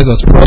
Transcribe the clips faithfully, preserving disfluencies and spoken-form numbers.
us pray.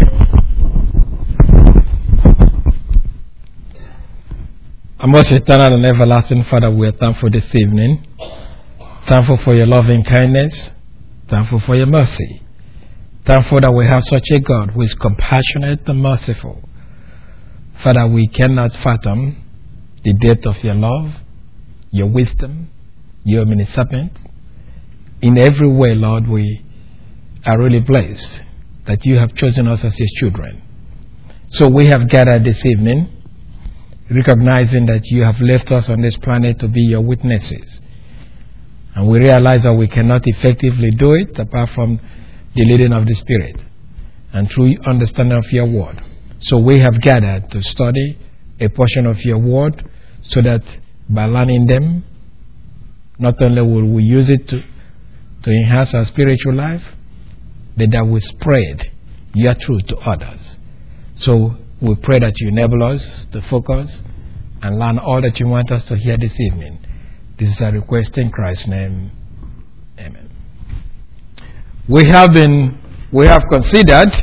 Our most eternal and everlasting Father, we are thankful this evening. Thankful for your loving kindness. Thankful for your mercy. Thankful that we have such a God who is compassionate and merciful. Father, we cannot fathom the depth of your love, your wisdom, your omniscience. In every way, Lord, we are really blessed that you have chosen us as your children. So we have gathered this evening, recognizing that you have left us on this planet to be your witnesses. And we realize that we cannot effectively do it apart from the leading of the Spirit and through understanding of your word. So we have gathered to study a portion of your word so that by learning them, not only will we use it to, to enhance our spiritual life, but that we spread your truth to others. So we pray that you enable us to focus and learn all that you want us to hear this evening. This is our request in Christ's name. Amen. We have been, we have considered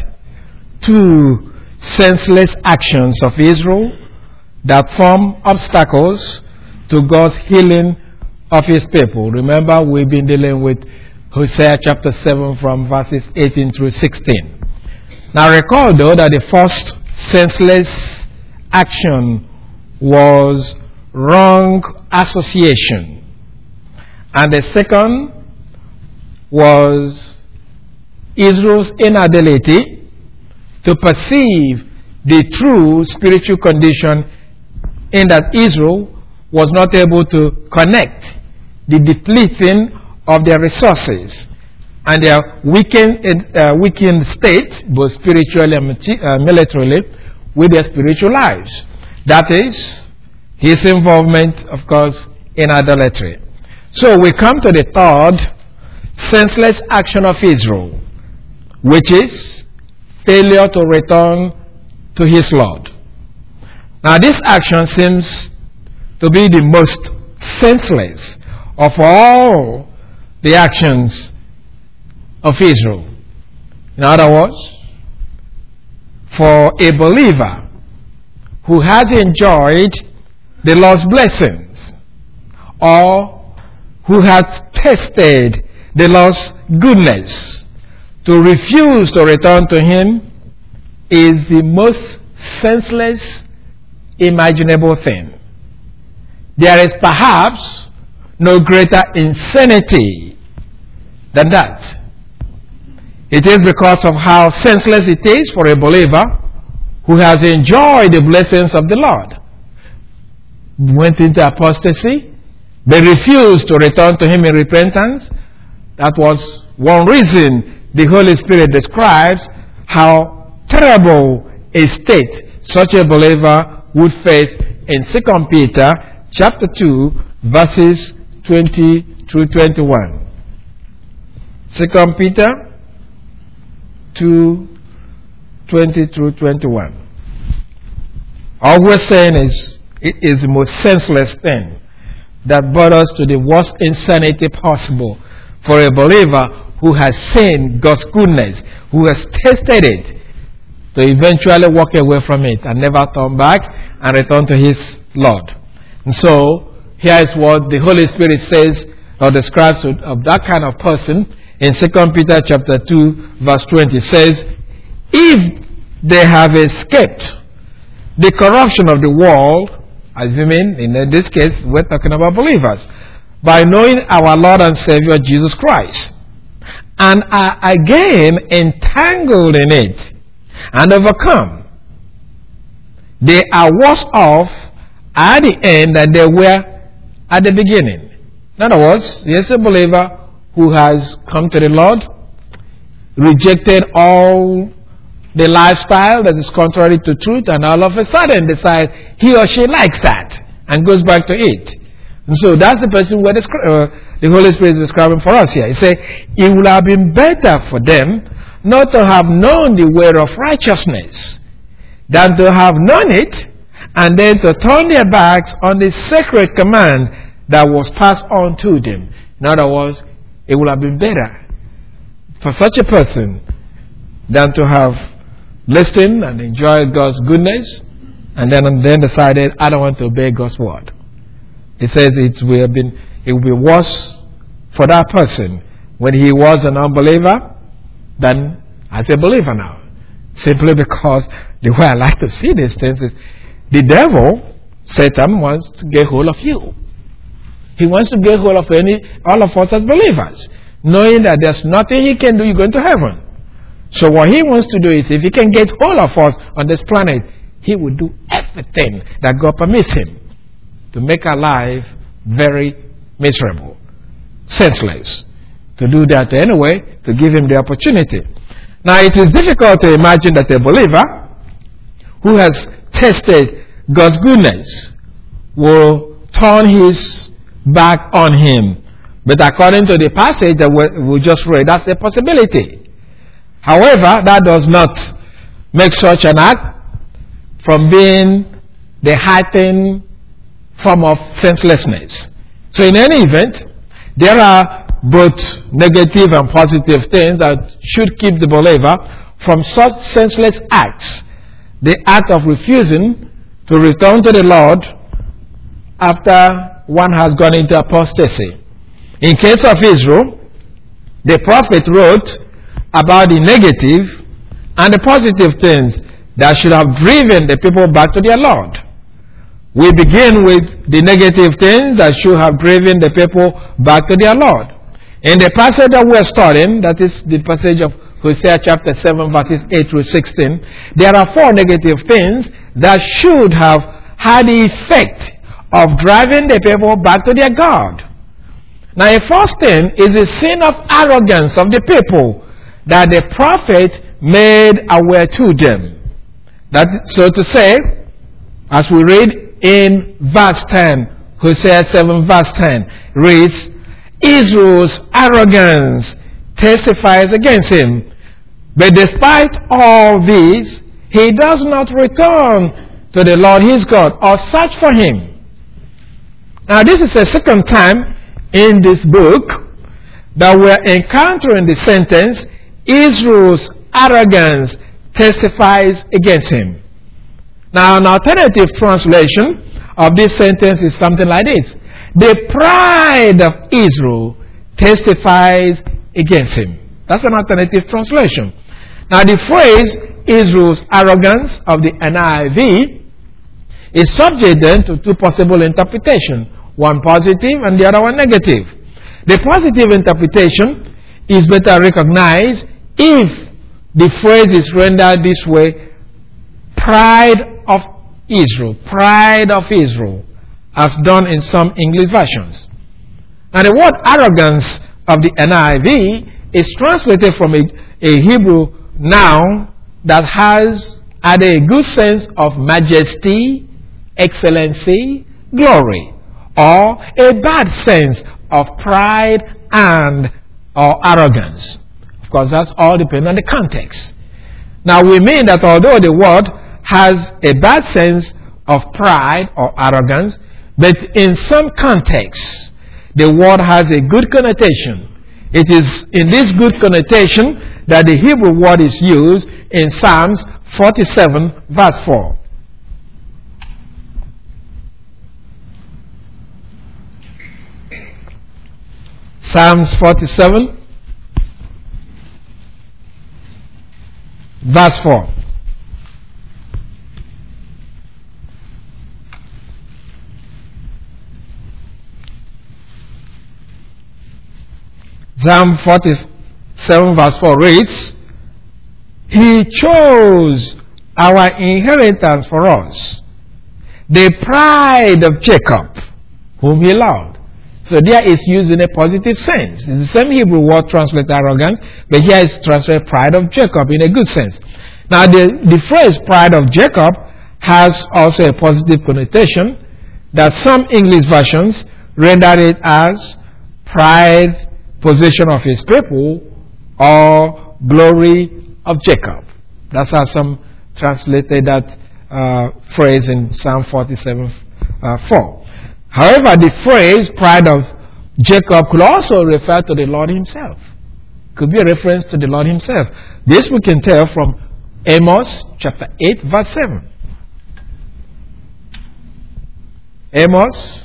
two senseless actions of Israel that form obstacles to God's healing of his people. Remember, we've been dealing with Hosea chapter seven from verses eighteen through sixteen. Now recall though that the first senseless action was wrong association, and the second was Israel's inability to perceive the true spiritual condition, in that Israel was not able to connect the depleting of their resources and their weakened, uh, weakened state, both spiritually and uh, militarily, with their spiritual lives. That is, his involvement, of course, in idolatry. So we come to the third senseless action of Israel, which is failure to return to his Lord. Now this action seems to be the most senseless of all the actions of Israel. In other words, for a believer who has enjoyed the Lord's blessings, or who has tasted the Lord's goodness, to refuse to return to him is the most senseless imaginable thing. There is perhaps no greater insanity than that. It is because of how senseless it is for a believer who has enjoyed the blessings of the Lord, went into apostasy, they refused to return to him in repentance. That was one reason the Holy Spirit describes how terrible a state such a believer would face in Second Peter chapter two, verses twenty through twenty-one. Second Peter two, twenty through twenty-one. All we're saying is, it is the most senseless thing that brought us to the worst insanity possible for a believer who has seen God's goodness, who has tasted it, to eventually walk away from it and never turn back and return to his Lord. And so, here is what the Holy Spirit says or describes of that kind of person in Second Peter chapter two, verse twenty. It says, if they have escaped the corruption of the world, assuming in this case we're talking about believers, by knowing our Lord and Savior Jesus Christ, and are again entangled in it and overcome, they are worse off at the end than they were at the beginning. In other words, there's a believer who has come to the Lord, rejected all the lifestyle that is contrary to truth, and all of a sudden decides he or she likes that and goes back to it. And so that's the person where the, uh, the Holy Spirit is describing for us here. He says, it would have been better for them not to have known the way of righteousness than to have known it and then to turn their backs on the sacred command that was passed on to them. In other words, it would have been better for such a person than to have listened and enjoyed God's goodness, and then then decided, I don't want to obey God's word. It says it will have been it will be worse for that person when he was an unbeliever than as a believer now. Simply because the way I like to see these things is the devil, Satan, wants to get hold of you. He wants to get hold of any all of us as believers, knowing that there's nothing he can do, you're going to heaven. So what he wants to do is, if he can get hold of us on this planet, he will do everything that God permits him to make our life very miserable, senseless. To do that anyway, to give him the opportunity. Now, it is difficult to imagine that a believer who has tested God's goodness will turn his back on him. But according to the passage that we just read, that's a possibility. However, that does not make such an act from being the heightened form of senselessness. So in any event, there are both negative and positive things that should keep the believer from such senseless acts. The act of refusing to return to the Lord after one has gone into apostasy. In case of Israel, the prophet wrote about the negative and the positive things that should have driven the people back to their Lord. We begin with the negative things that should have driven the people back to their Lord. In the passage that we are studying, that is the passage of Hosea chapter seven, verses eight through sixteen, there are four negative things that should have had the effect of driving the people back to their God. Now, the first thing is the sin of arrogance of the people that the prophet made aware to them. That, so to say, as we read in verse ten, Hosea seven, verse ten, reads, Israel's arrogance testifies against him. But despite all this, he does not return to the Lord his God or search for him. Now, this is the second time in this book that we're encountering the sentence, Israel's arrogance testifies against him. Now, an alternative translation of this sentence is something like this. The pride of Israel testifies against him. That's an alternative translation. Now, the phrase Israel's arrogance of the N I V is subject then to two possible interpretations, one positive and the other one negative. The positive interpretation is better recognized if the phrase is rendered this way, pride of Israel, pride of Israel, as done in some English versions. Now, the word arrogance of the N I V is translated from a, a Hebrew noun that has had a good sense of majesty, excellency, glory, or a bad sense of pride and or arrogance. Of course, that's all depending on the context. Now, we mean that although the word has a bad sense of pride or arrogance, but in some contexts, the word has a good connotation. It is in this good connotation that the Hebrew word is used in Psalms forty-seven, verse four. Psalms forty-seven, verse four. Psalm forty-seven, verse four reads, He chose our inheritance for us, the pride of Jacob, whom he loved. So there is used in a positive sense. It's the same Hebrew word translated arrogance, but here it's translated pride of Jacob in a good sense. Now, the, the phrase pride of Jacob has also a positive connotation that some English versions render it as pride, possession of his people, or glory of Jacob. That's how some translated that uh, phrase in Psalm forty-seven, four. However, the phrase pride of Jacob could also refer to the Lord himself. Could be a reference to the Lord himself. This we can tell from Amos chapter eight, verse seven. Amos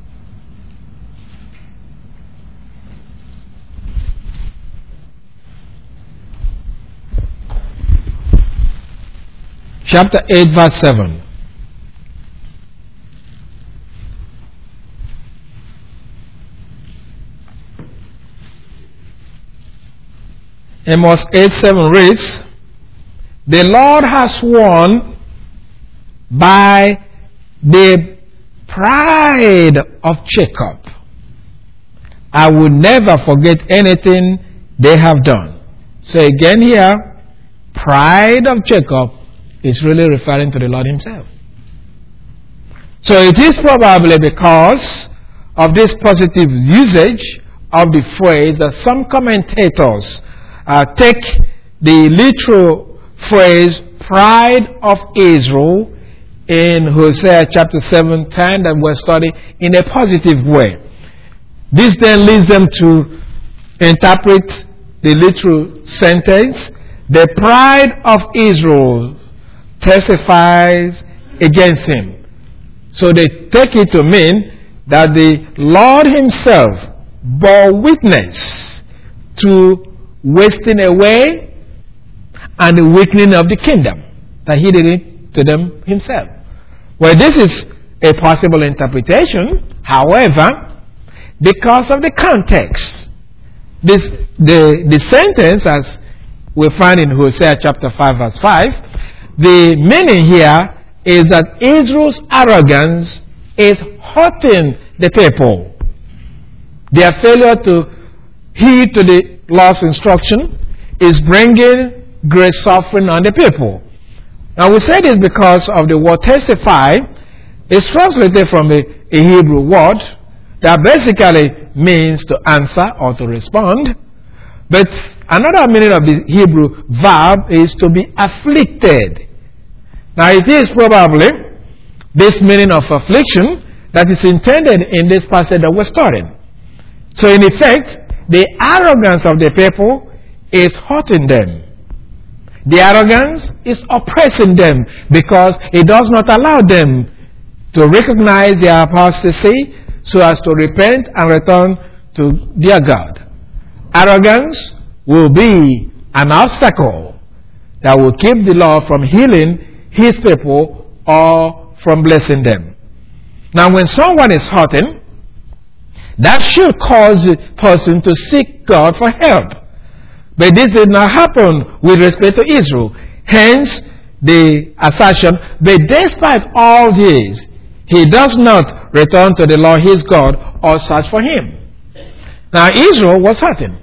chapter eight, verse seven. Amos eight, seven reads, "The Lord has sworn by the pride of Jacob, I will never forget anything they have done." So again here, pride of Jacob is really referring to the Lord himself. So it is probably because of this positive usage of the phrase that some commentators uh, take the literal phrase pride of Israel in Hosea chapter seven, ten that we're studying in a positive way. This then leads them to interpret the literal sentence, "The pride of Israel testifies against him." So they take it to mean that the Lord himself bore witness to wasting away and the weakening of the kingdom, that he did it to them himself. Well, this is a possible interpretation. However, because of the context, this the, the sentence, as we find in Hosea chapter five, verse five, the meaning here is that Israel's arrogance is hurting the people. Their failure to heed to the Lord's instruction is bringing great suffering on the people. Now we say this because of the word testify is translated from a, a Hebrew word that basically means to answer or to respond. But another meaning of the Hebrew verb is to be afflicted. Now it is probably this meaning of affliction that is intended in this passage that we're studying. So in effect, the arrogance of the people is hurting them. The arrogance is oppressing them because it does not allow them to recognize their apostasy so as to repent and return to their God. Arrogance will be an obstacle that will keep the Lord from healing his people or from blessing them. Now when someone is hurting, that should cause the person to seek God for help. But this did not happen with respect to Israel. Hence the assertion, but despite all this, he does not return to the Lord his God or search for him. Now Israel was hurting.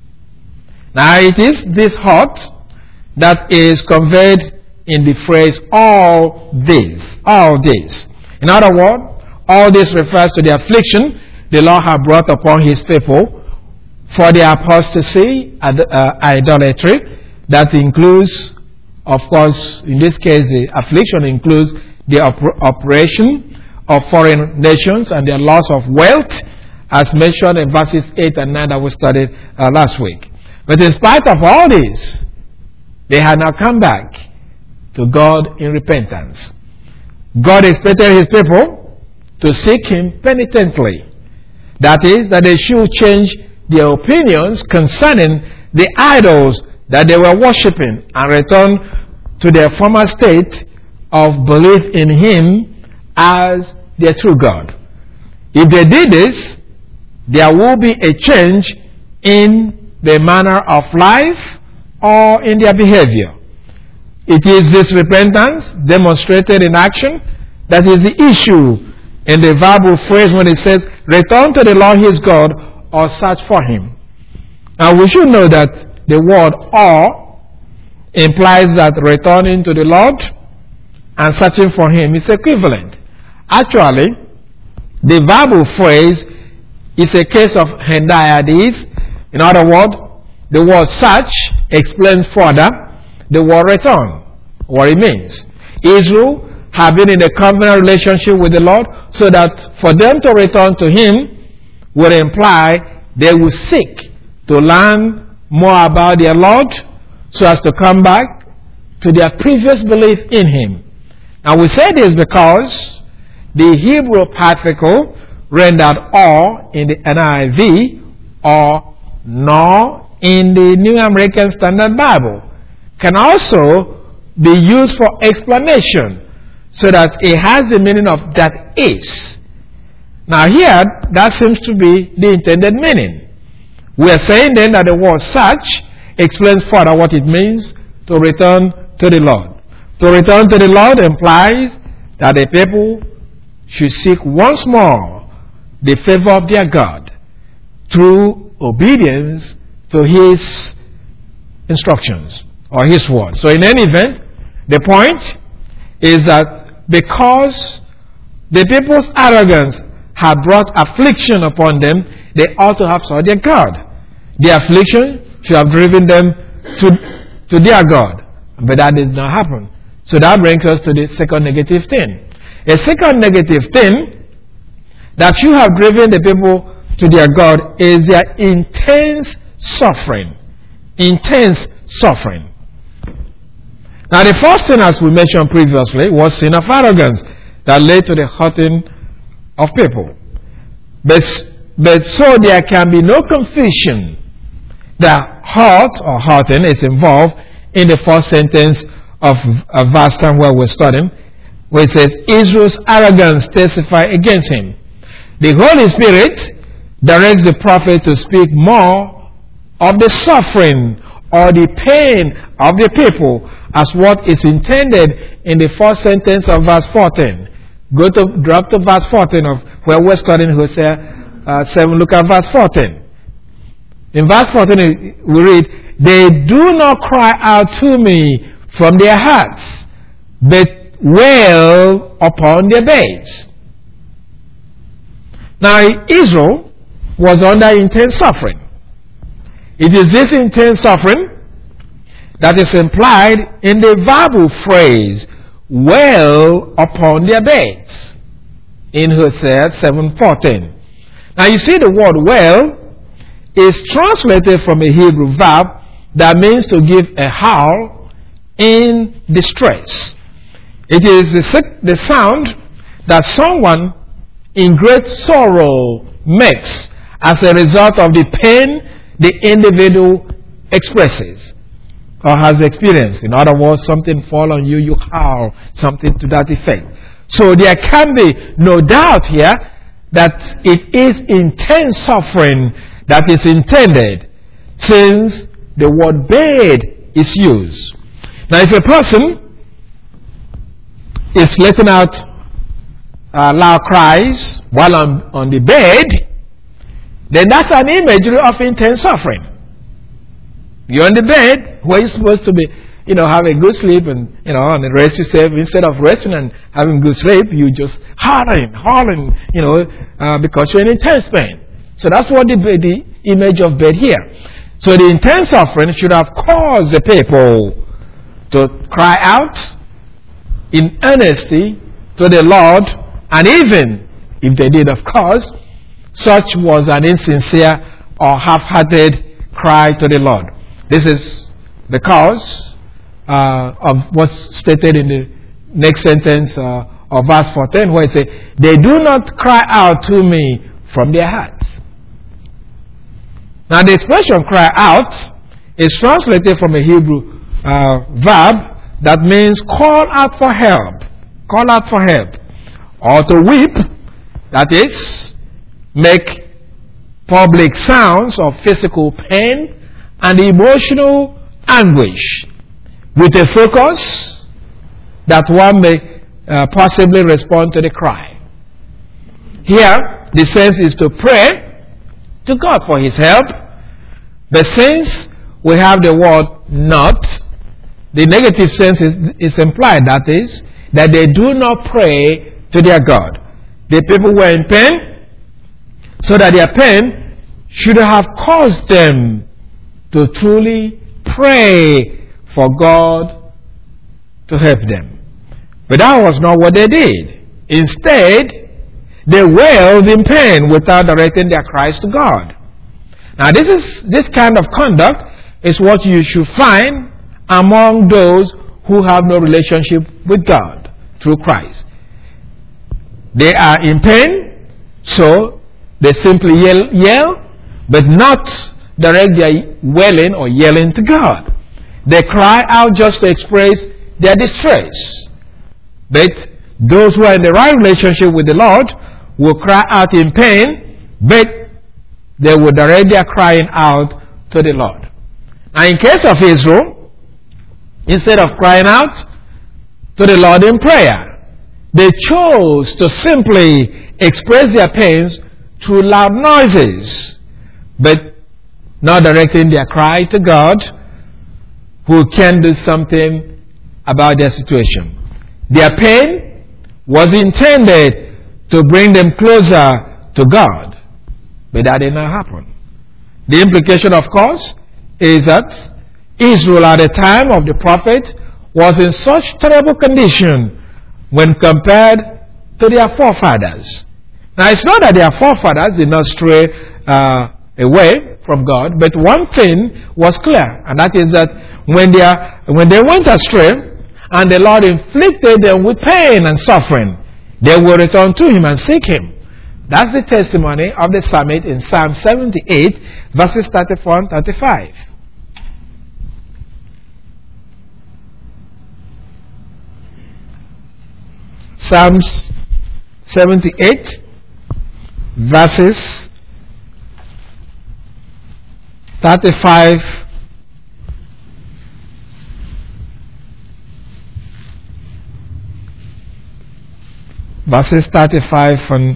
Now it is this hurt that is conveyed in the phrase all this. All this. In other words, all this refers to the affliction the Lord had brought upon his people for the apostasy and uh, idolatry. That includes, of course, in this case, the affliction includes the op- operation of foreign nations and their loss of wealth, as mentioned in verses eight and nine that we studied uh, last week. But in spite of all this, they had not come back to God in repentance. God expected his people to seek him penitently. That is, that they should change their opinions concerning the idols that they were worshipping and return to their former state of belief in him as their true God. If they did this, there will be a change in their manner of life or in their behavior. It is this repentance demonstrated in action that is the issue in the verbal phrase when it says, return to the Lord his God or search for him. Now we should know that the word or implies that returning to the Lord and searching for him is equivalent. Actually, the verbal phrase is a case of hendiadys. In other words, the word search explains further the word return, what it means. Israel have been in a covenant relationship with the Lord, so that for them to return to him would imply they will seek to learn more about their Lord so as to come back to their previous belief in him. Now we say this because the Hebrew particle rendered or in the N I V or nor in the New American Standard Bible can also be used for explanation, so that it has the meaning of that is. Now here, that seems to be the intended meaning. We are saying then that the word search explains further what it means to return to the Lord. To return to the Lord implies that the people should seek once more the favor of their God through obedience to His instructions or His word. So in any event, the point is that because the people's arrogance had brought affliction upon them, they ought to have sought their God. The affliction should have driven them to, to their God. But that did not happen. So that brings us to the second negative thing. A second negative thing that should have driven the people to their God is their intense suffering. Intense suffering. Now the first thing, as we mentioned previously, was sin of arrogance that led to the hurting of people. But, but so there can be no confusion that hurt or hurting is involved in the first sentence of, of verse ten where we're studying, where it says, Israel's arrogance testified against him. The Holy Spirit directs the prophet to speak more of the suffering or the pain of the people as what is intended in the first sentence of verse fourteen. Go to, drop to verse fourteen of where we're studying Hosea uh, seven, look at verse fourteen. In verse fourteen we read, they do not cry out to me from their hearts, but wail upon their beds. Now Israel was under intense suffering. It is this intense suffering that is implied in the verbal phrase, wail upon their beds, in Hosea seven fourteen. Now you see the word wail is translated from a Hebrew verb that means to give a howl in distress. It is the, the sound that someone in great sorrow makes as a result of the pain the individual expresses or has experienced. In other words, something fall on you, you howl, something to that effect. So there can be no doubt here that it is intense suffering that is intended, since the word bed is used. Now if a person is letting out uh, loud cries while on, on the bed, then that's an imagery of intense suffering. You're on the bed where you're supposed to be, you know, have a good sleep and, you know, and rest yourself. Instead of resting and having good sleep, you just hollering, hollering, you know, uh, because you're in intense pain. So that's what the, the image of bed here. So the intense suffering should have caused the people to cry out in earnesty to the Lord, and even if they did, of course, such was an insincere or half-hearted cry to the Lord. This is the cause uh, of what's stated in the next sentence uh, of verse fourteen, where it says, they do not cry out to me from their hearts. Now the expression cry out is translated from a Hebrew uh, verb that means call out for help. Call out for help. Or to weep, that is, make public sounds of physical pain and emotional anguish with a focus that one may uh, possibly respond to the cry. Here, the sense is to pray to God for His help, but since we have the word not, the negative sense is, is implied, that is, that they do not pray to their God. The people were in pain, so that their pain should have caused them to truly pray for God to help them. But that was not what they did. Instead, they wailed in pain without directing their cries to God. Now this is this kind of conduct is what you should find among those who have no relationship with God through Christ. They are in pain, so they simply yell, yell, but not direct their wailing or yelling to God. They cry out just to express their distress. But those who are in the right relationship with the Lord will cry out in pain, but they will direct their crying out to the Lord. Now, in case of Israel, instead of crying out to the Lord in prayer, they chose to simply express their pains through loud noises, but not directing their cry to God, who can do something about their situation. Their pain was intended to bring them closer to God, but that did not happen. The implication, of course, is that Israel at the time of the prophet was in such terrible condition when compared to their forefathers. Now, it's not that their forefathers did not stray uh, away from God, but one thing was clear, and that is that when they, are, when they went astray and the Lord inflicted them with pain and suffering, they will return to Him and seek Him. That's the testimony of the psalmist in Psalm seventy-eight, verses thirty-four and thirty-five. Psalms seventy-eight, verses thirty-five verses thirty-five and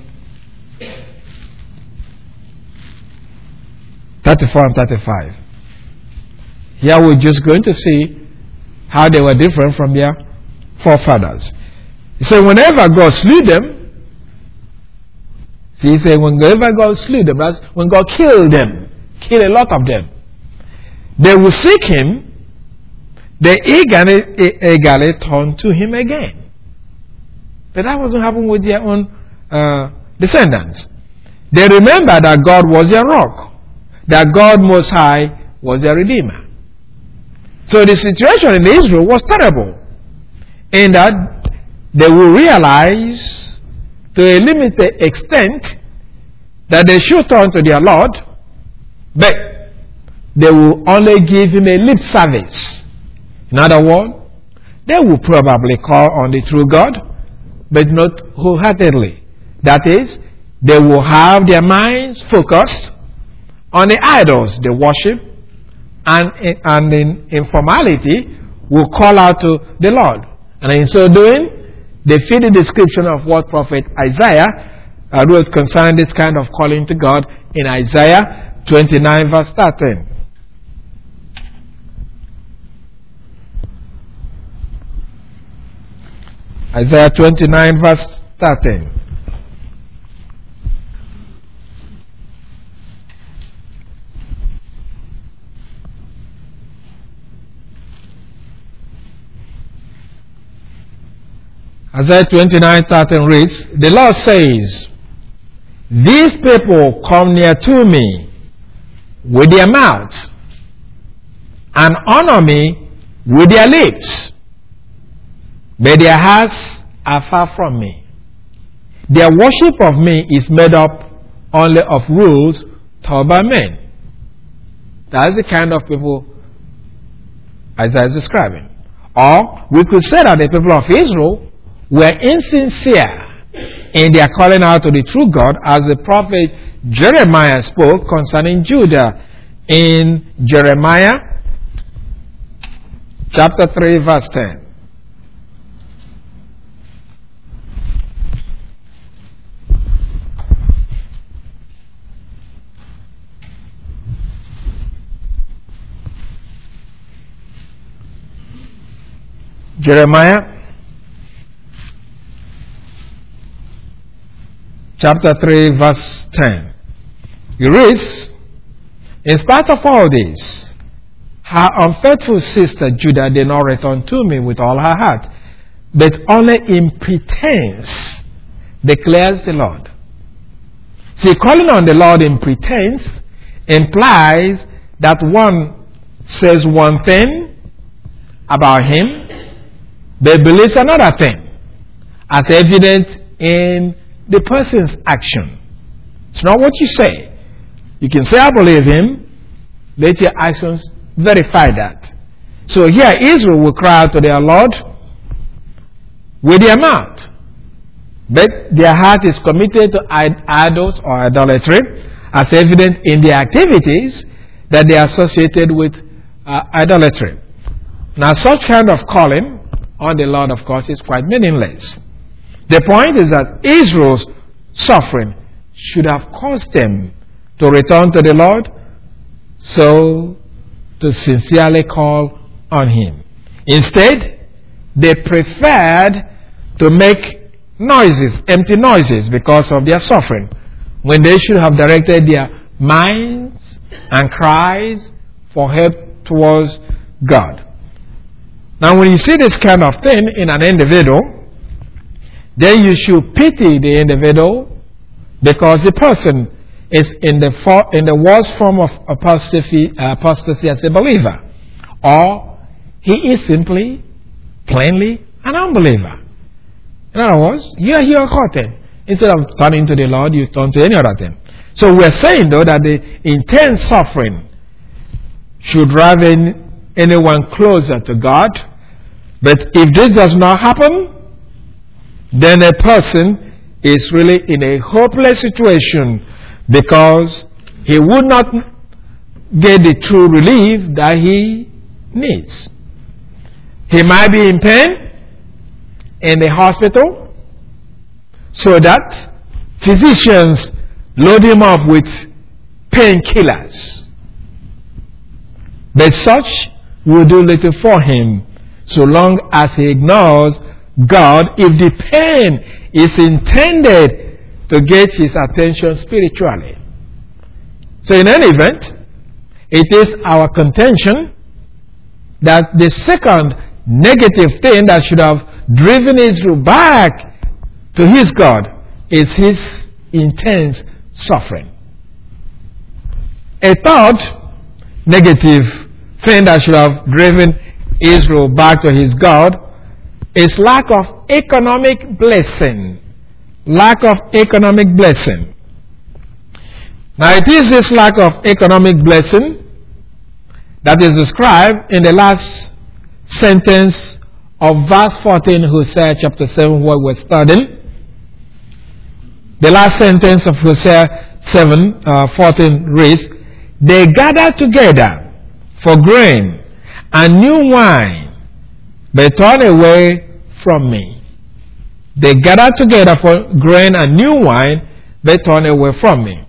thirty-four and thirty-five. Here we're just going to see how they were different from their forefathers. He said, whenever God slew them, see, he said, whenever God slew them, that's when God killed them, killed a lot of them, they will seek Him, they eagerly, eagerly turn to Him again. But that wasn't happening with their own uh, descendants. They remember that God was their rock, that God Most High was their Redeemer. So the situation in Israel was terrible, in that they will realize to a limited extent that they should turn to their Lord, but they will only give Him a lip service. In other words, they will probably call on the true God, but not wholeheartedly. That is, they will have their minds focused on the idols they worship, and in, and in informality will call out to the Lord. And in so doing, they fit the description of what Prophet Isaiah uh, wrote concerning this kind of calling to God in Isaiah twenty-nine, verse thirteen. Isaiah twenty-nine, verse thirteen. Isaiah twenty-nine, thirteen reads, the Lord says, these people come near to me with their mouths and honor me with their lips, but their hearts are far from me. Their worship of me is made up only of rules taught by men. That's the kind of people Isaiah is describing. Or we could say that the people of Israel were insincere in their calling out to the true God, as the prophet Jeremiah spoke concerning Judah in Jeremiah chapter three, verse ten. Jeremiah chapter three, verse ten. He reads, in spite of all this, her unfaithful sister Judah did not return to me with all her heart, but only in pretense, declares the Lord. See, calling on the Lord in pretense implies that one says one thing about Him They believe another thing, as evident in the person's action. It's not what you say. You can say, I believe him, let your actions verify that. So here Israel will cry out to their Lord with their mouth, but their heart is committed to idols or idolatry, as evident in their activities that they are associated with uh, idolatry. Now, such kind of calling on the Lord, of course, is quite meaningless. The point is that Israel's suffering should have caused them to return to the Lord, so to sincerely call on Him. Instead, they preferred to make noises, empty noises, because of their suffering, when they should have directed their minds and cries for help towards God. Now, when you see this kind of thing in an individual, then you should pity the individual, because the person is in the for, in the worst form of apostasy, apostasy as a believer, or he is simply, plainly, an unbeliever. In other words, you are here caught. Instead of turning to the Lord, you turn to any other thing. So we are saying, though, that the intense suffering should drive in anyone closer to God. But if this does not happen, then a person is really in a hopeless situation, because he would not get the true relief that he needs. He might be in pain in the hospital, so that physicians load him up with painkillers. But such will do little for him, so long as he ignores God, if the pain is intended to get his attention spiritually. So in any event, it is our contention that the second negative thing that should have driven Israel back to his God is his intense suffering. A third negative thing that should have driven Israel back to his God is lack of economic blessing. Lack of economic blessing. Now, it is this lack of economic blessing that is described in the last sentence of verse fourteen, Hosea chapter seven, what we're studying. The last sentence of Hosea seven, uh, fourteen reads, "They gather together for grain and new wine, but turn away from me." They gather together for grain and new wine, but turn away from me.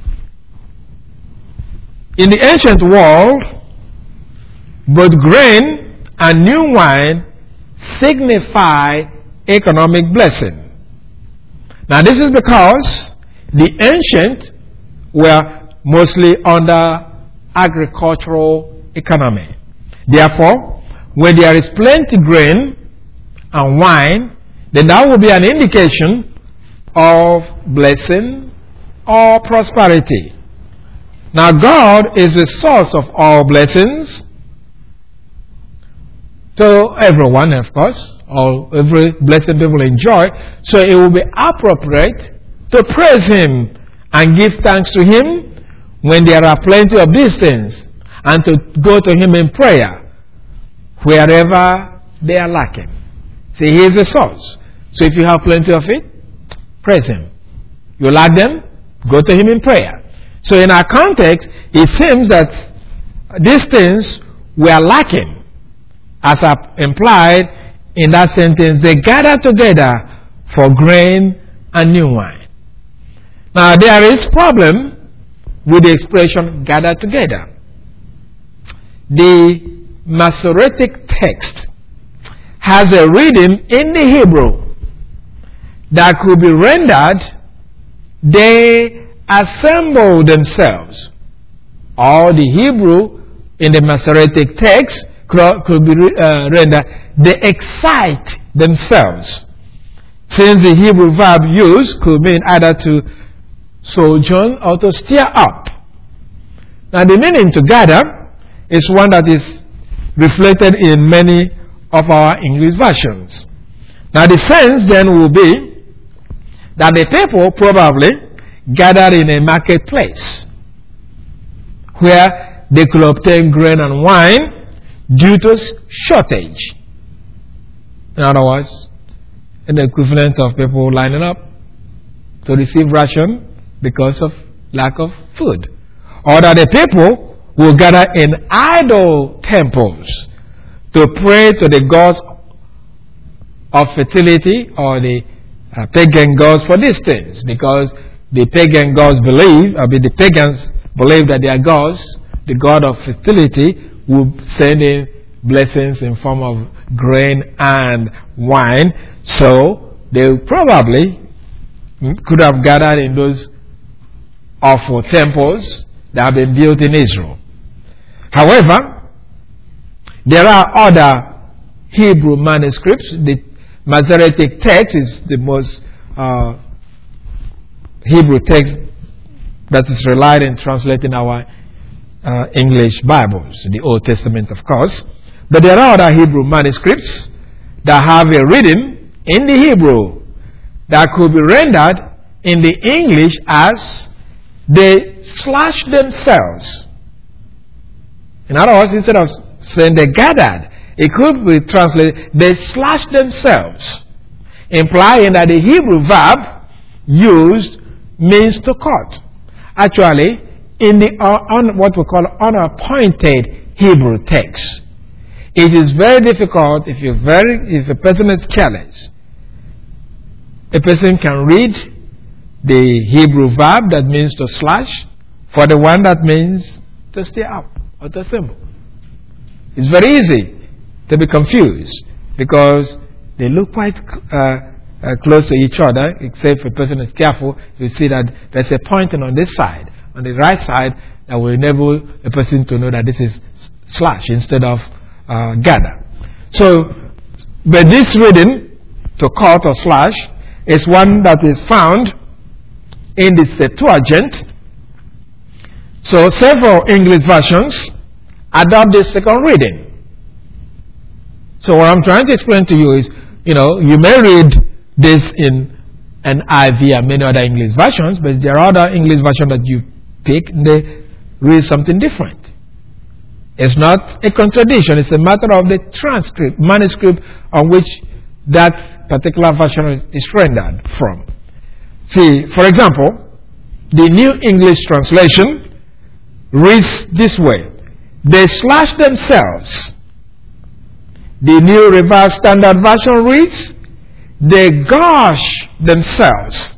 In the ancient world, both grain and new wine signify economic blessing. Now, this is because the ancient were mostly under agricultural economy. Therefore, when there is plenty grain and wine, then that will be an indication of blessing or prosperity. Now, God is the source of all blessings to everyone, of course. All every blessing people enjoy. So it will be appropriate to praise Him and give thanks to Him when there are plenty of these things, and to go to Him in prayer wherever they are lacking. See, He is the source. So if you have plenty of it, praise Him. You lack them, go to Him in prayer. So in our context, it seems that these things were lacking. As I implied in that sentence, they gather together for grain and new wine. Now, there is problem with the expression gather together. The Masoretic text has a reading in the Hebrew that could be rendered, they assemble themselves. Or the Hebrew in the Masoretic text could be uh, rendered, they excite themselves. Since the Hebrew verb used could mean either to sojourn or to stir up. Now, the meaning to gather is one that is reflected in many of our English versions. Now the sense then will be that the people probably gathered in a marketplace where they could obtain grain and wine due to shortage. In other words, an equivalent of people lining up to receive ration because of lack of food. Or that the people will gather in idol temples to pray to the gods of fertility or the uh, pagan gods for these things, because the pagan gods believe, I mean the pagans believe that their gods, the god of fertility, will send in blessings in form of grain and wine. So they probably could have gathered in those awful temples that have been built in Israel. However, there are other Hebrew manuscripts. The Masoretic text is the most uh, Hebrew text that is relied in translating our uh, English Bibles, the Old Testament, of course. But there are other Hebrew manuscripts that have a reading in the Hebrew that could be rendered in the English as they slashed themselves. In other words, instead of saying they gathered, it could be translated, they slashed themselves, implying that the Hebrew verb used means to cut. Actually, in the uh, un, what we call unappointed Hebrew text, it is very difficult if you very if a person is careless. A person can read the Hebrew verb that means to slash for the one that means to stay up or to assemble. It's very easy to be confused because they look quite uh, uh, close to each other, except if a person is careful, you see that there's a pointing on this side, on the right side, that will enable a person to know that this is slash instead of uh, gather. So, but this reading, to cut or slash, is one that is found in the Septuagint. So several English versions adopt this second reading. So what I'm trying to explain to you is, you know, you may read this in an I V and many other English versions, but there are other English versions that you pick and they read something different. It's not a contradiction, it's a matter of the transcript, manuscript on which that particular version is rendered from. See, for example, the New English Translation reads this way: they slash themselves. The New Revised Standard Version reads, they gosh themselves.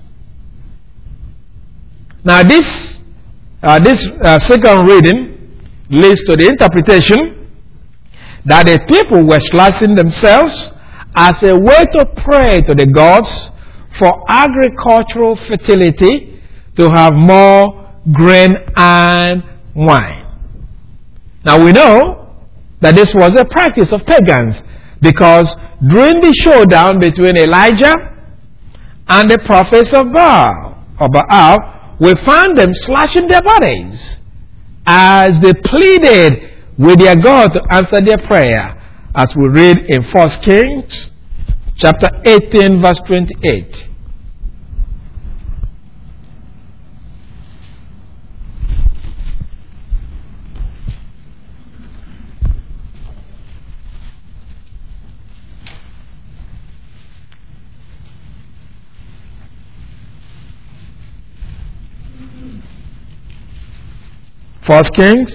Now this uh, this uh, second reading leads to the interpretation that the people were slashing themselves as a way to pray to the gods for agricultural fertility, to have more grain and wine. Now we know that this was a practice of pagans, because during the showdown between Elijah and the prophets of Baal, or Baal, we found them slashing their bodies as they pleaded with their God to answer their prayer, as we read in First Kings chapter eighteen verse twenty-eight. First Kings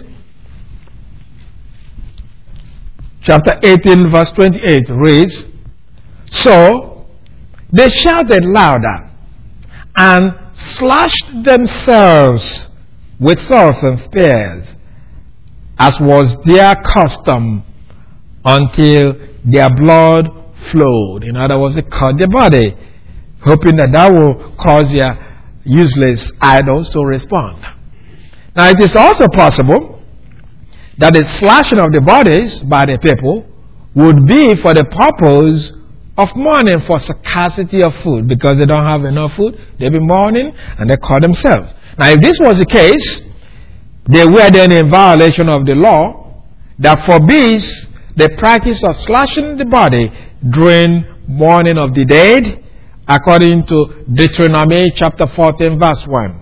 chapter eighteen verse twenty-eight reads, so they shouted louder and slashed themselves with swords and spears, as was their custom, until their blood flowed. In other words, they cut their body, hoping that that will cause their useless idols to respond. Now, it is also possible that the slashing of the bodies by the people would be for the purpose of mourning for scarcity of food, because they don't have enough food. They'll be mourning and they cut themselves. Now, if this was the case, they were then in violation of the law that forbids the practice of slashing the body during mourning of the dead, according to Deuteronomy chapter fourteen, verse one.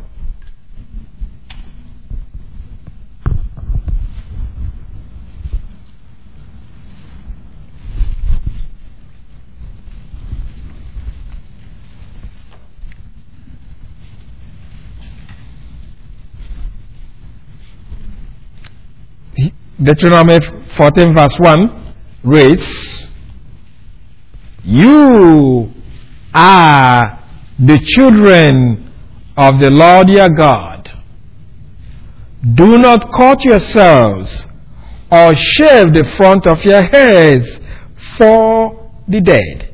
Deuteronomy fourteen, verse one reads, "You are the children of the Lord your God. Do not cut yourselves or shave the front of your heads for the dead."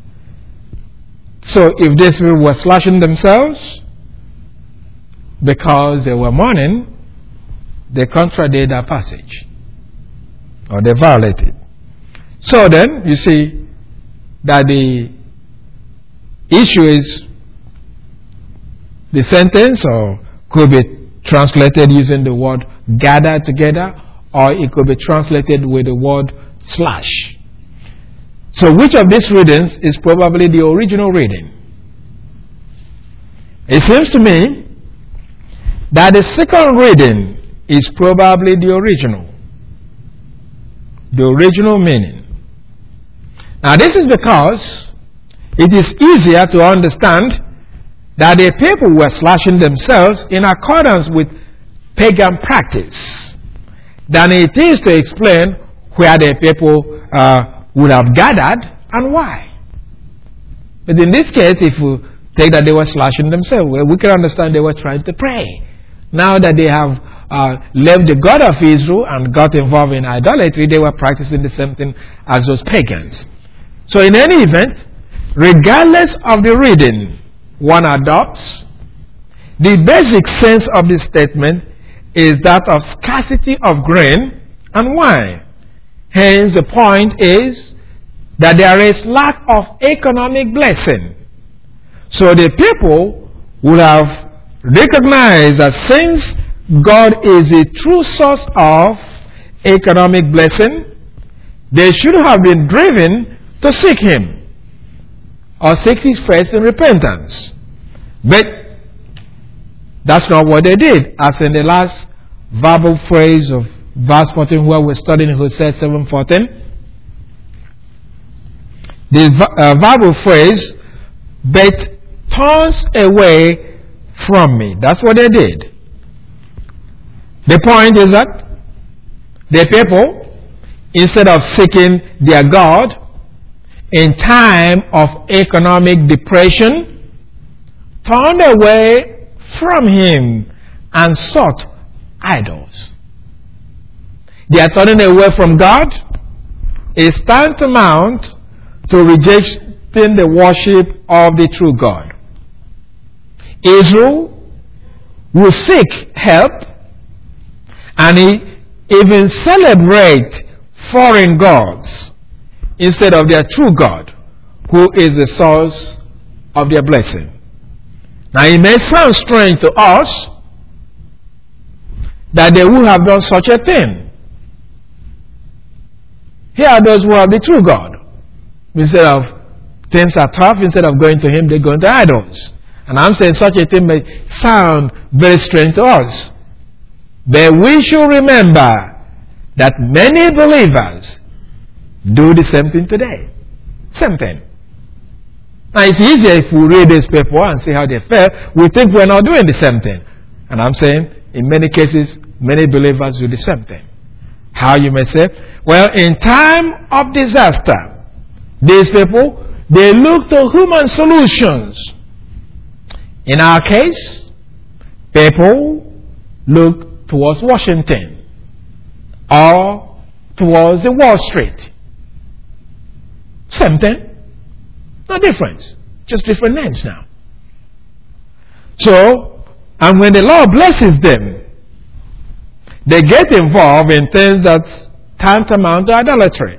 So if these people were slashing themselves because they were mourning, they contradicted that passage, or they violated. So then, you see that the issue is the sentence, or could be translated using the word gather together, or it could be translated with the word slash. So which of these readings is probably the original reading? It seems to me that the second reading is probably the original. The original meaning. Now this is because it is easier to understand that the people were slashing themselves in accordance with pagan practice than it is to explain where the people uh, would have gathered and why. But in this case, if we take that they were slashing themselves, well, we can understand they were trying to pray. Now that they have uh, left the God of Israel and got involved in idolatry, they were practicing the same thing as those pagans. So in any event, regardless of the reading one adopts, the basic sense of this statement is that of scarcity of grain and wine. Hence, the point is that there is lack of economic blessing. So the people would have recognized that since God is the true source of economic blessing, they should have been driven to seek Him or seek His face in repentance. But that's not what they did, as in the last verbal phrase of verse fourteen, where we're studying Hosea seven fourteen. This uh, verbal phrase, "but turns away from me." That's what they did. The point is that the people, instead of seeking their God in time of economic depression, turned away from Him and sought idols. Their turning away from God is tantamount to rejecting the worship of the true God. Israel will seek help and even celebrate foreign gods instead of their true God, who is the source of their blessing. Now, it may sound strange to us that they would have done such a thing. Here are those who have the true God. Instead of things are tough, instead of going to Him, they go to idols. And I'm saying such a thing may sound very strange to us. But we should remember that many believers do the same thing today. Same thing. Now, it's easier if we read this paper and see how they feel. We think we're not doing the same thing. And I'm saying, in many cases, many believers do the same thing. How, you may say? Well, in time of disaster, these people, they look to human solutions. In our case, people look towards Washington or towards the Wall Street. Same thing. No difference. Just different names now. So, and when the Lord blesses them, they get involved in things that's tantamount to idolatry.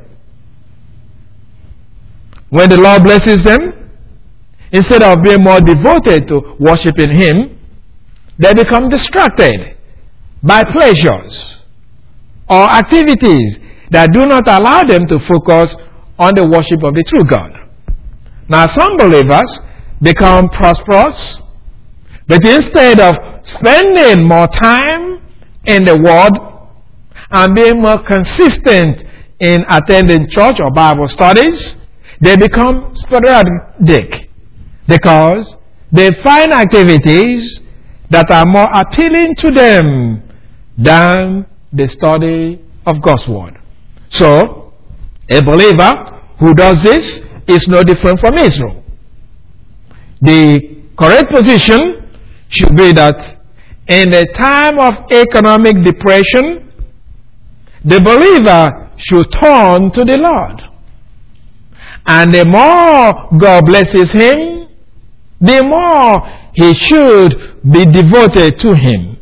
When the Lord blesses them, instead of being more devoted to worshiping Him, they become distracted by pleasures or activities that do not allow them to focus on the worship of the true God. Now, some believers become prosperous, but instead of spending more time in the Word and being more consistent in attending church or Bible studies, they become sporadic because they find activities that are more appealing to them than the study of God's Word. So, a believer who does this is no different from Israel. The correct position should be that in a time of economic depression, the believer should turn to the Lord. And the more God blesses him, the more he should be devoted to him.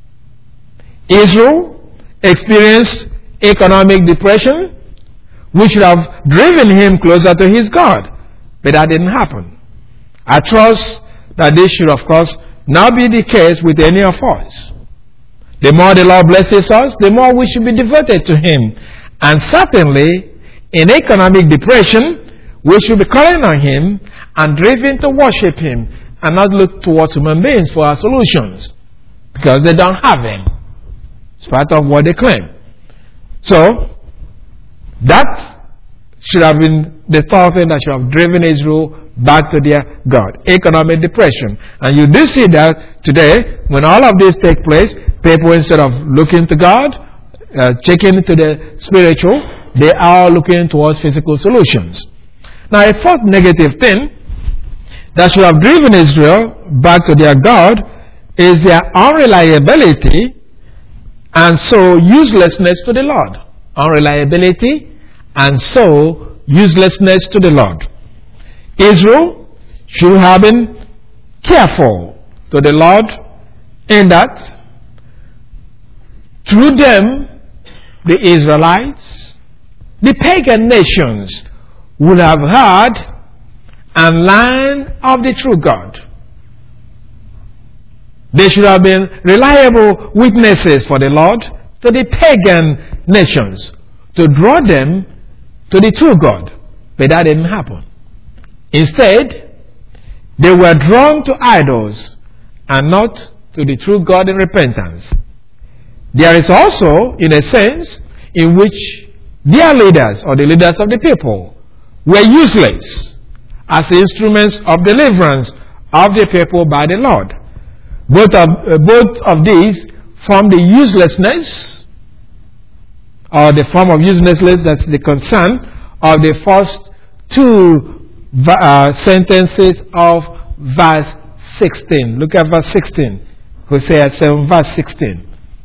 Israel experienced economic depression, which should have driven him closer to his God. But that didn't happen. I trust that this should, of course, not be the case with any of us. The more the Lord blesses us, the more we should be devoted to him. And certainly, in economic depression, we should be calling on him and driven to worship him and not look towards human beings for our solutions, because they don't have them. It's part of what they claim. So, that should have been the thought thing that should have driven Israel back to their God. Economic depression. And you do see that today, when all of this take place, people, instead of looking to God, uh, checking into the spiritual, they are looking towards physical solutions. Now, a fourth negative thing that should have driven Israel back to their God is their unreliability and so uselessness to the Lord. Unreliability and so uselessness to the Lord. Israel should have been careful to the Lord in that through them, the Israelites, the pagan nations would have heard and learned of the true God. They should have been reliable witnesses for the Lord to the pagan nations to draw them to the true God. But that didn't happen. Instead, they were drawn to idols and not to the true God in repentance. There is also, in a sense, in which their leaders or the leaders of the people were useless as instruments of deliverance of the people by the Lord. Both of, uh, both of these form the uselessness, or the form of uselessness that's the concern of the first two uh, sentences of verse sixteen. Look at verse sixteen. Hosea seven, verse sixteen.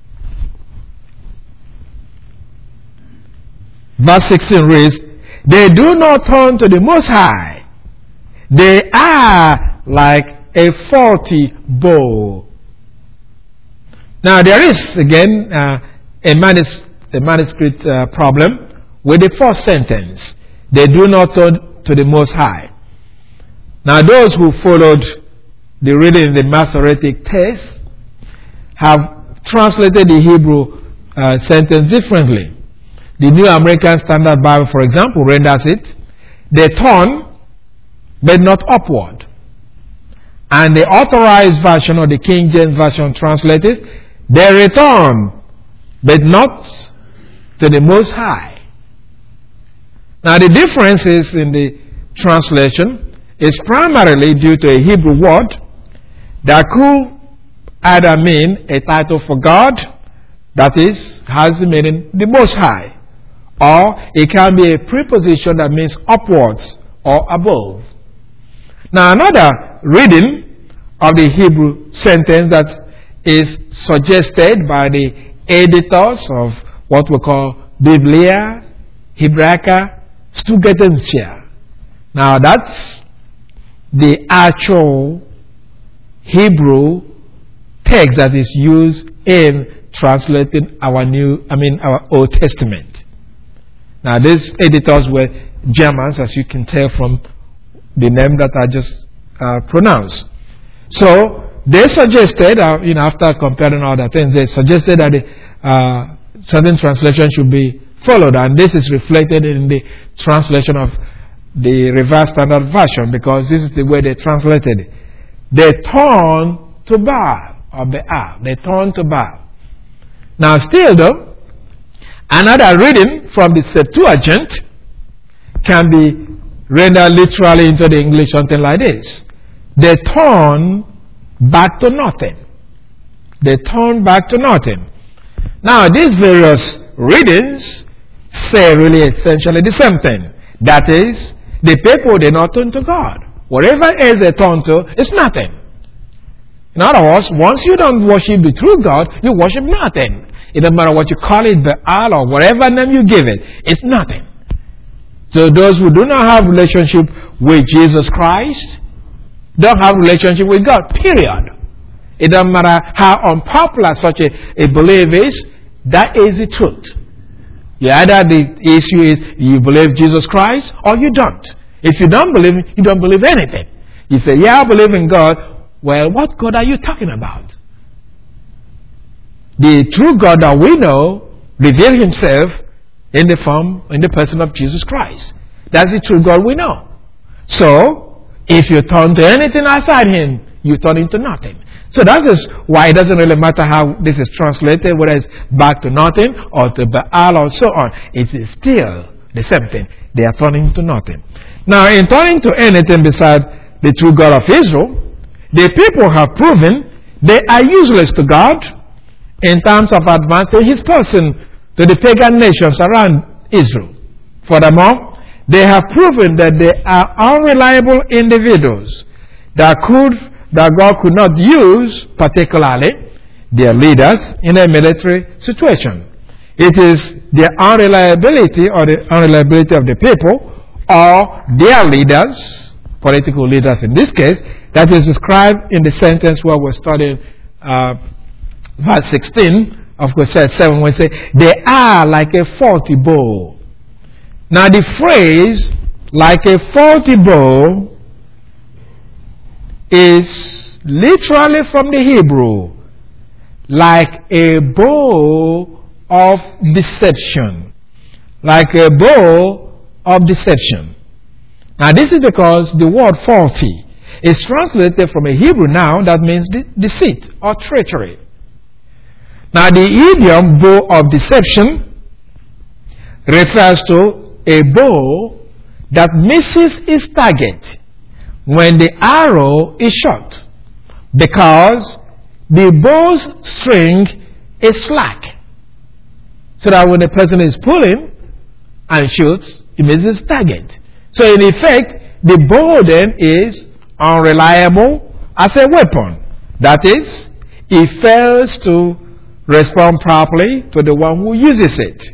Verse sixteen reads, "They do not turn to the Most High. They are like a faulty bow." Now there is again uh, a, manus- a manuscript uh, problem with the first sentence. They do not turn to the Most High. Now those who followed the reading in the Masoretic text have translated the Hebrew uh, sentence differently. The New American Standard Bible, for example, renders it, "They turn, but not upward." And the Authorized Version or the King James Version translates it, "They return, but not to the Most High." Now the difference is in the translation is primarily due to a Hebrew word that could either mean a title for God, that is, has the meaning the Most High, or it can be a preposition that means upwards or above. Now another reading of the Hebrew sentence that is suggested by the editors of what we call Biblia Hebraica Studentia. Now that's the actual Hebrew text that is used in translating our new, I mean our Old Testament. Now these editors were Germans, as you can tell from the name that I just uh, pronounced. So they suggested, uh, you know, after comparing all the things, they suggested that the, uh, certain translation should be followed. And this is reflected in the translation of the Revised Standard Version, because this is the way they translated it. They turned to Baal, or Baal. They turned to Baal. Now still though, another reading from the Septuagint can be rendered literally into the English something like this. They turn back to nothing. They turn back to nothing. Now these various readings say really essentially the same thing. That is, the people did not turn to God. Whatever else they turn to is nothing. In other words, once you don't worship the true God, you worship nothing. It doesn't matter what you call it, Baal or whatever name you give it. It's nothing. So those who do not have relationship with Jesus Christ don't have relationship with God, period. It doesn't matter how unpopular such a, a belief is, that is the truth. Yeah, either the issue is you believe Jesus Christ or you don't. If you don't believe, you don't believe anything. You say, yeah, I believe in God. Well, what God are you talking about? The true God that we know revealed himself in the form, in the person of Jesus Christ. That's the true God we know. So, if you turn to anything outside him, you turn into nothing. So that is why it doesn't really matter how this is translated, whether it's back to nothing or to Baal or so on. It is still the same thing. They are turning to nothing. Now, in turning to anything besides the true God of Israel, the people have proven they are useless to God in terms of advancing his person to the pagan nations around Israel. Furthermore, they have proven that they are unreliable individuals that could that God could not use, particularly their leaders, in a military situation. It is the unreliability or the unreliability of the people or their leaders, political leaders in this case, that is described in the sentence where we're studying uh, verse sixteen of verse seven, when it says, they are like a faulty bow. Now the phrase, like a faulty bow, is literally from the Hebrew, like a bow of deception. Like a bow of deception. Now this is because the word faulty is translated from a Hebrew noun that means de- deceit or treachery. Now the idiom bow of deception refers to a bow that misses its target when the arrow is shot, because the bow's string is slack, so that when the person is pulling and shoots, it misses its target. So in effect, the bow then is unreliable as a weapon. That is, it fails to respond properly to the one who uses it.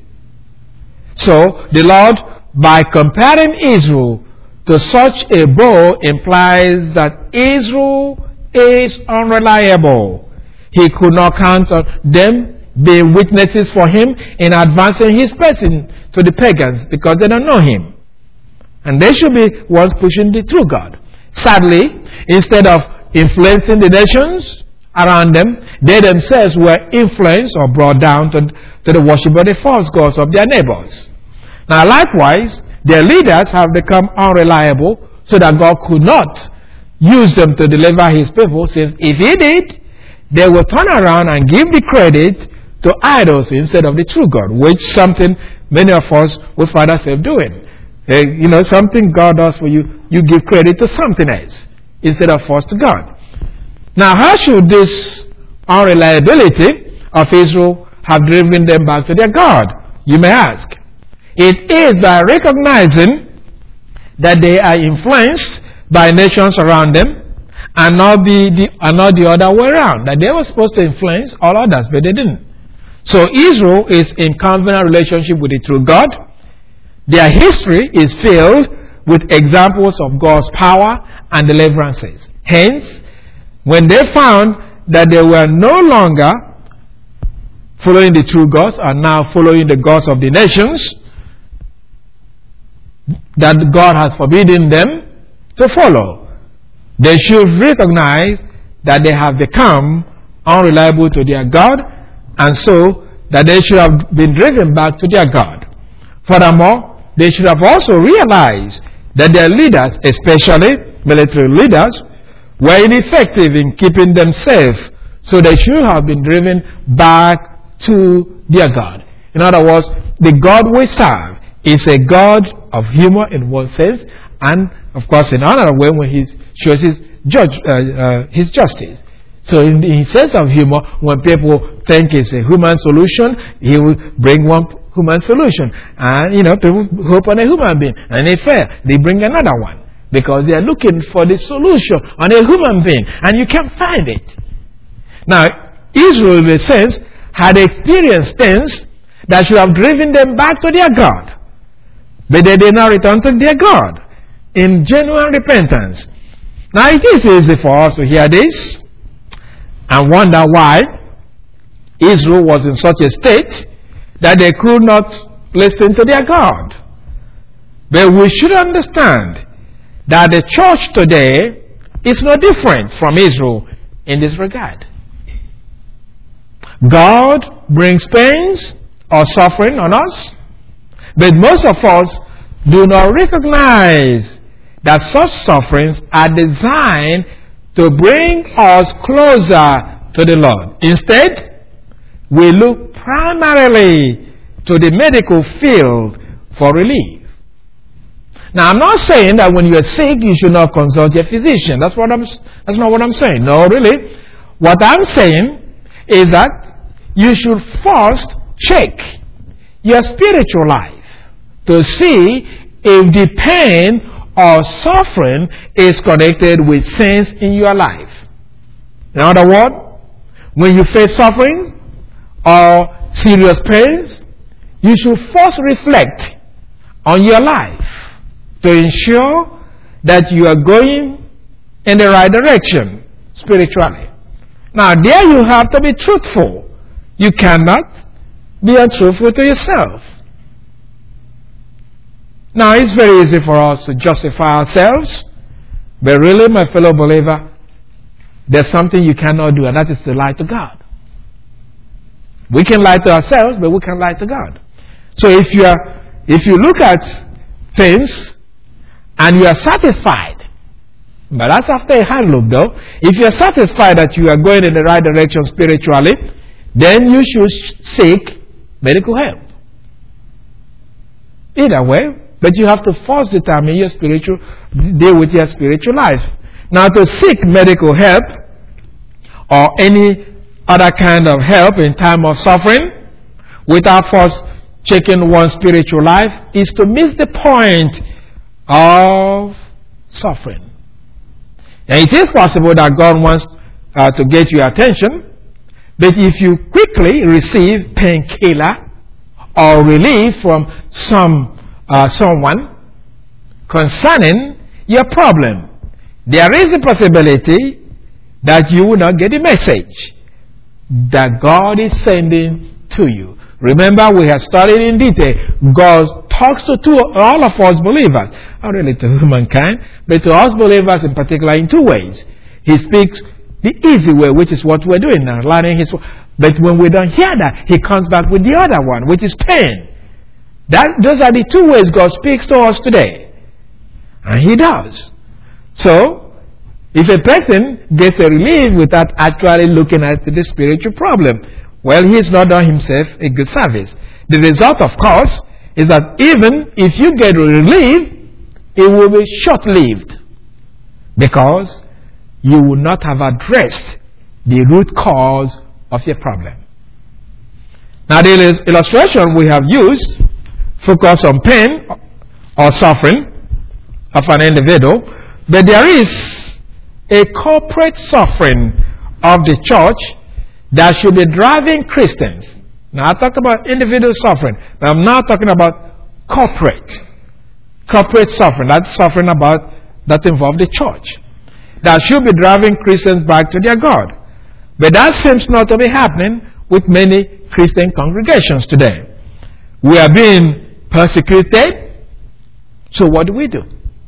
So the Lord, by comparing Israel to such a bow, implies that Israel is unreliable. He could not count on them being witnesses for him in advancing his person to the pagans, because they don't know him. And they should be ones pushing the true God. Sadly, instead of influencing the nations around them, they themselves were influenced or brought down to, to the worship of the false gods of their neighbors. Now likewise, their leaders have become unreliable, so that God could not use them to deliver his people, since if he did, they will turn around and give the credit to idols instead of the true God, which something many of us will find ourselves doing. Uh, you know, something God does for you, you give credit to something else instead of first to God. Now, how should this unreliability of Israel have driven them back to their God, you may ask? It is by recognizing that they are influenced by nations around them, and not the, the and not the other way around. That they were supposed to influence all others, but they didn't. So Israel is in covenant relationship with the true God. Their history is filled with examples of God's power and deliverances. Hence, when they found that they were no longer following the true gods and now following the gods of the nations that God has forbidden them to follow, they should recognize that they have become unreliable to their God, and so that they should have been driven back to their God. Furthermore, they should have also realized that their leaders, especially military leaders, were ineffective in keeping them safe, so they should have been driven back to their God. In other words, the God we serve is a God of humor in one sense, and of course in another way when he shows his, judge, uh, uh, his justice. So in the sense of humor, when people think it's a human solution, he will bring one human solution. And, you know, people hope on a human being. And if fail, they bring another one. Because they are looking for the solution on a human being. And you can't find it. Now, Israel, in a sense, had experienced things that should have driven them back to their God. But they did not return to their God in genuine repentance. Now, it is easy for us to hear this and wonder why Israel was in such a state that they could not listen to their God. But we should understand that the church today is no different from Israel in this regard. God brings pains or suffering on us, but most of us do not recognize that such sufferings are designed to bring us closer to the Lord. Instead, we look primarily to the medical field for relief. Now, I'm not saying that when you are sick, you should not consult your physician. That's what I'm. That's not what I'm saying. No, really. What I'm saying is that you should first check your spiritual life to see if the pain or suffering is connected with sins in your life. In other words, when you face suffering or serious pains, you should first reflect on your life to ensure that you are going in the right direction spiritually. Now, there you have to be truthful. You cannot be untruthful to yourself. Now, it's very easy for us to justify ourselves, but really, my fellow believer, there's something you cannot do, and that is to lie to God. We can lie to ourselves, but we can lie to God. So if you are, if you look at things and you are satisfied, but that's after a hard look though, if you are satisfied that you are going in the right direction spiritually, then you should seek medical help. Either way, but you have to first determine your spiritual, deal with your spiritual life. Now, to seek medical help or any other kind of help in time of suffering without first checking one's spiritual life is to miss the point of suffering. And it is possible that God wants uh, to get your attention, but if you quickly receive painkiller or relief from some uh, someone concerning your problem, there is a possibility that you will not get the message that God is sending to you. Remember, we have studied in detail. God talks to two, all of us believers, not really to humankind, but to us believers in particular in two ways. He speaks the easy way, which is what we're doing now, learning His. But when we don't hear that, He comes back with the other one, which is pain. That those are the two ways God speaks to us today, and He does. So, if a person gets a relief without actually looking at the spiritual problem, well, he has not done himself a good service. The result, of course, is that even if you get relief, it will be short-lived, because you will not have addressed the root cause of your problem. Now, the illustration we have used focus on pain or suffering of an individual, but there is a corporate suffering of the church that should be driving Christians. Now, I talked about individual suffering, but I'm now talking about corporate. Corporate suffering, that's suffering about that involves the church. That should be driving Christians back to their God. But that seems not to be happening with many Christian congregations today. We are being persecuted, so what do we do?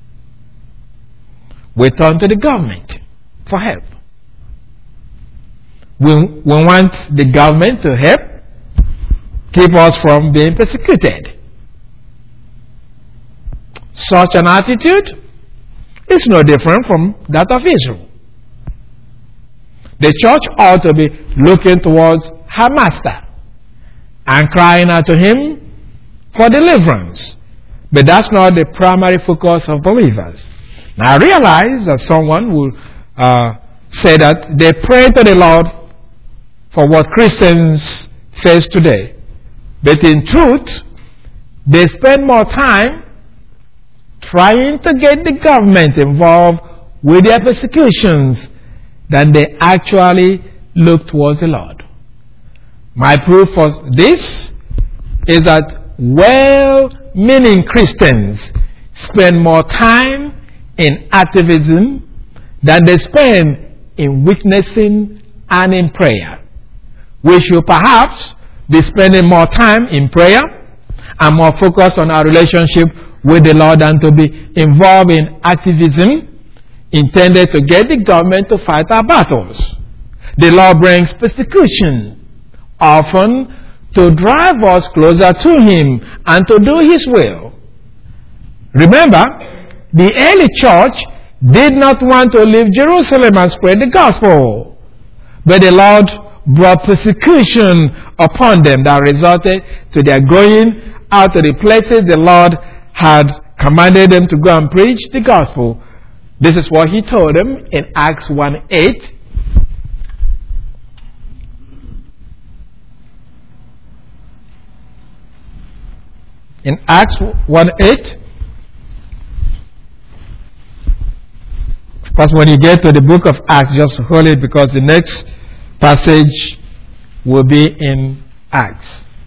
We turn to the government for help. We, we want the government to help keep us from being persecuted. Such an attitude is no different from that of Israel. The church ought to be looking towards her master and crying out to him for deliverance. But that's not the primary focus of believers. Now I realize that someone will uh, say that they pray to the Lord for what Christians face today. But in truth, they spend more time trying to get the government involved with their persecutions than they actually look towards the Lord. My proof for this is that well-meaning Christians spend more time in activism than they spend in witnessing and in prayer. We should perhaps be spending more time in prayer and more focused on our relationship with the Lord than to be involved in activism intended to get the government to fight our battles. The Lord brings persecution often to drive us closer to Him and to do His will. Remember, the early church did not want to leave Jerusalem and spread the gospel, but the Lord brought persecution upon them that resulted to their going out to the places the Lord had commanded them to go and preach the gospel. This is what He told them in Acts one eight. In Acts one eight, of course, when you get to the book of Acts, just hold it because the next passage will be in Acts.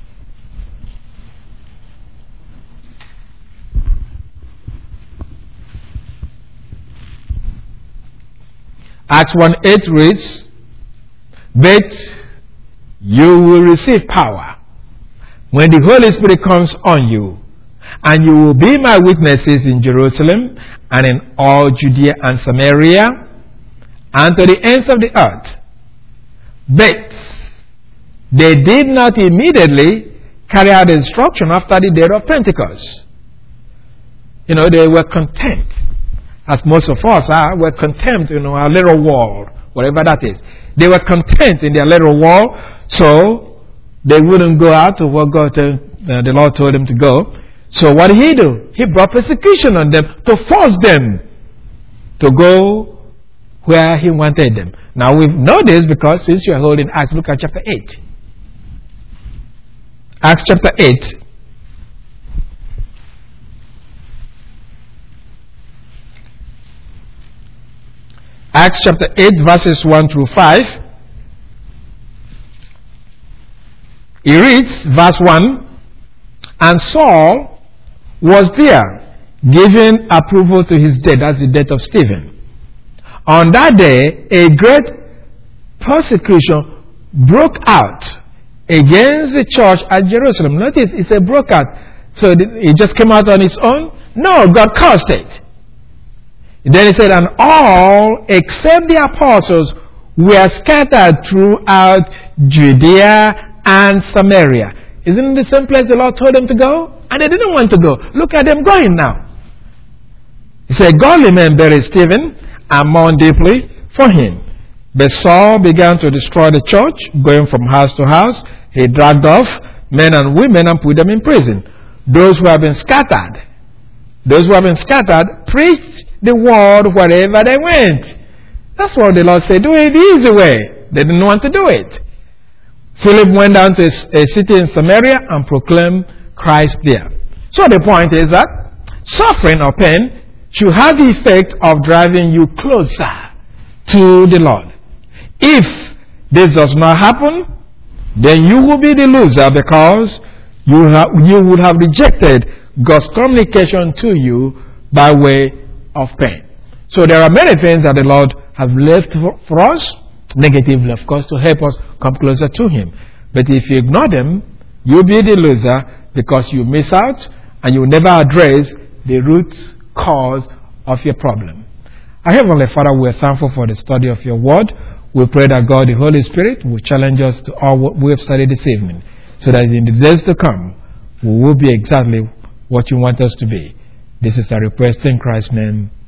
Acts one eight reads, "But you will receive power when the Holy Spirit comes on you, and you will be my witnesses in Jerusalem and in all Judea and Samaria and to the ends of the earth." But they did not immediately carry out the instruction after the day of Pentecost. You know, they were content, as most of us are. We're content in our little world, whatever that is. They were content in their little world, so they wouldn't go out to what God, uh, the Lord told them to go. So what did He do? He brought persecution on them to force them to go where He wanted them. Now we know this because since you are holding Acts, look at chapter eight. Acts chapter eight. Acts chapter eight, verses one through five. He reads, verse one, "And Saul was there, giving approval to his death," that's the death of Stephen. "On that day, a great persecution broke out against the church at Jerusalem." Notice, it's a broke out. So it just came out on its own? No, God caused it. Then he said, "And all except the apostles were scattered throughout Judea and Samaria." Isn't it the same place the Lord told them to go? And they didn't want to go. Look at them going now. He said, "Godly men buried Stephen and mourned deeply for him. But Saul began to destroy the church, going from house to house. He dragged off men and women and put them in prison. Those who have been scattered, those who have been scattered preached the word wherever they went." That's what the Lord said. Do it the easy way. They didn't want to do it. Philip went down to a city in Samaria and proclaimed Christ there. So the point is that suffering or pain should have the effect of driving you closer to the Lord. If this does not happen, then you will be the loser because you, have, you would have rejected God's communication to you by way of pain. So there are many things that the Lord has left for, for us, negatively of course, to help us come closer to Him. But if you ignore them, you'll be the loser because you miss out and you never address the root cause of your problem. Our Heavenly Father, we are thankful for the study of your word. We pray that God, the Holy Spirit, will challenge us to all what we have studied this evening, so that in the days to come, we will be exactly what you want us to be. This is a request in Christ's name.